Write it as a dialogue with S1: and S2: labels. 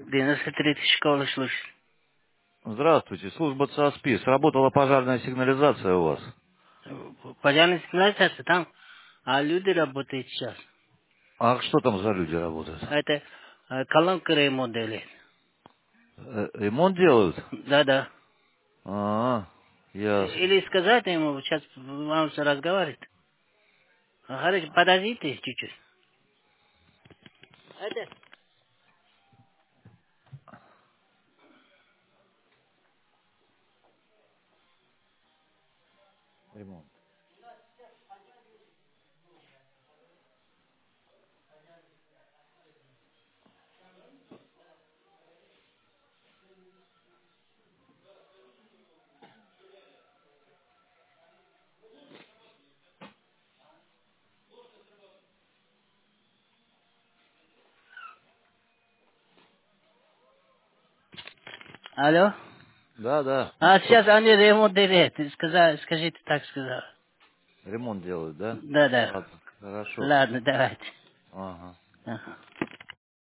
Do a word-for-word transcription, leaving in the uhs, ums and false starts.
S1: девяносто третья школа слушай.
S2: Здравствуйте, служба ЦАСПИ. Сработала пожарная сигнализация у вас.
S1: Пожарная сигнализация там, а люди работают сейчас.
S2: А что там за люди работают?
S1: Это э, колонка ремонт делает.
S2: Э, Ремонт делают?
S1: Да-да.
S2: А, ясно.
S1: Или сказать ему, сейчас вам все разговаривает. А, Хорошо, подождите чуть-чуть. Это...
S2: Ремонт.
S1: Алло?
S2: Да, да.
S1: А
S2: Что?
S1: сейчас они ремонт делают. Сказа- Скажите так сказал.
S2: Ремонт делают, да?
S1: Да-да.
S2: Ладно, хорошо.
S1: Ладно, давайте.
S2: Ага.
S1: Ага.